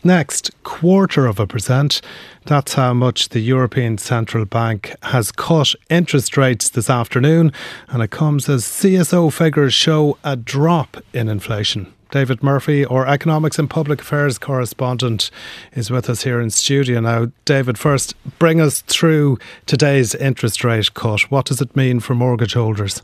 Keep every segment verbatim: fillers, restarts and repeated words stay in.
Next, quarter of a percent. That's how much the European Central Bank has cut interest rates this afternoon, and it comes as C S O figures show a drop in inflation. David Murphy, our Economics and Public Affairs correspondent, is with us here in studio now. David, first, bring us through today's interest rate cut. What does it mean for mortgage holders?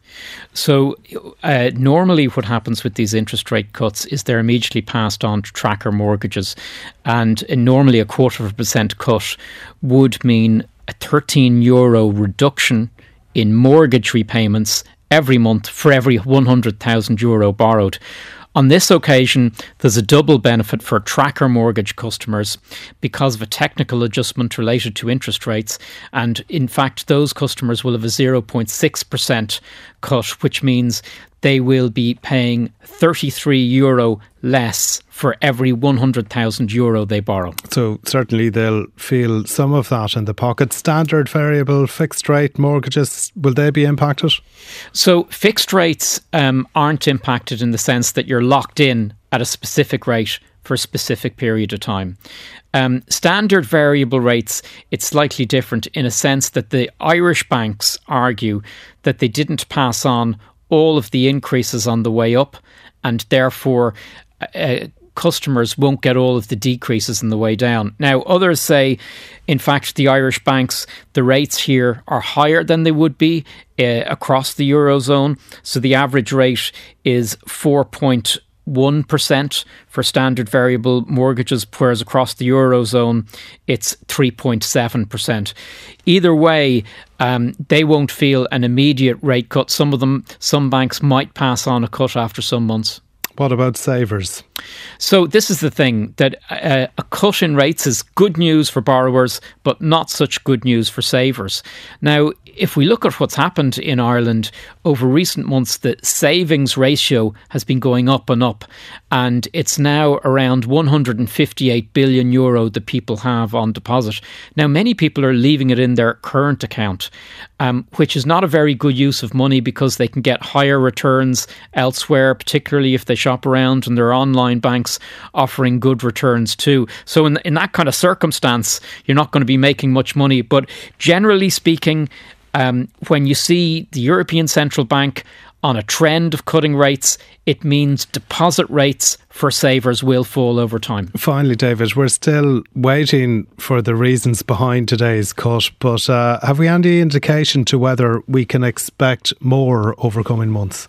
So uh, normally what happens with these interest rate cuts is they're immediately passed on to tracker mortgages. And uh, normally a quarter of a percent cut would mean a thirteen euro reduction in mortgage repayments every month for every one hundred thousand euro borrowed. On this occasion, there's a double benefit for tracker mortgage customers because of a technical adjustment related to interest rates. And in fact, those customers will have a zero point six percent cut, which means they will be paying thirty-three euro less for every one hundred thousand euro they borrow. So certainly they'll feel some of that in the pocket. Standard, variable, fixed rate mortgages, will they be impacted? So fixed rates um, aren't impacted in the sense that you're locked in at a specific rate for a specific period of time. Um, standard variable rates, it's slightly different in a sense that the Irish banks argue that they didn't pass on all of the increases on the way up, and therefore uh, customers won't get all of the decreases on the way down. Now, others say, in fact, the Irish banks, the rates here are higher than they would be uh, across the Eurozone. So the average rate is four point one percent for standard variable mortgages, whereas across the Eurozone, it's three point seven percent. Either way, um, they won't feel an immediate rate cut. Some of them, some banks might pass on a cut after some months. What about savers? So this is the thing, that uh, a cut in rates is good news for borrowers, but not such good news for savers. Now, if we look at what's happened in Ireland over recent months, the savings ratio has been going up and up, and it's now around one hundred fifty-eight billion euro that people have on deposit. Now, many people are leaving it in their current account, um, which is not a very good use of money because they can get higher returns elsewhere, particularly if they shop around and there are online banks offering good returns too. So in, in that kind of circumstance, you're not going to be making much money. But generally speaking, um, when you see the European Central Bank on a trend of cutting rates, it means deposit rates for savers will fall over time. Finally, David, we're still waiting for the reasons behind today's cut, but uh, have we any indication to whether we can expect more over coming months?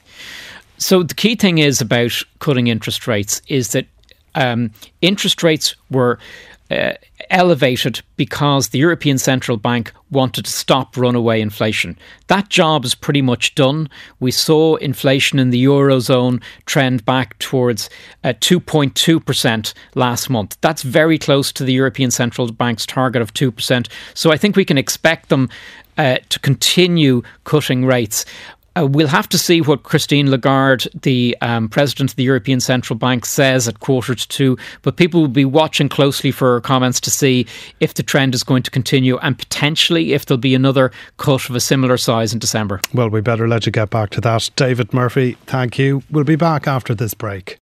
So the key thing is about cutting interest rates is that um, interest rates were uh, elevated because the European Central Bank wanted to stop runaway inflation. That job is pretty much done. We saw inflation in the Eurozone trend back towards uh, two point two percent last month. That's very close to the European Central Bank's target of two percent. So I think we can expect them uh, to continue cutting rates. Uh, we'll have to see what Christine Lagarde, the um, president of the European Central Bank, says at quarter to two. But people will be watching closely for her comments to see if the trend is going to continue and potentially if there'll be another cut of a similar size in December. Well, we better let you get back to that. David Murphy, thank you. We'll be back after this break.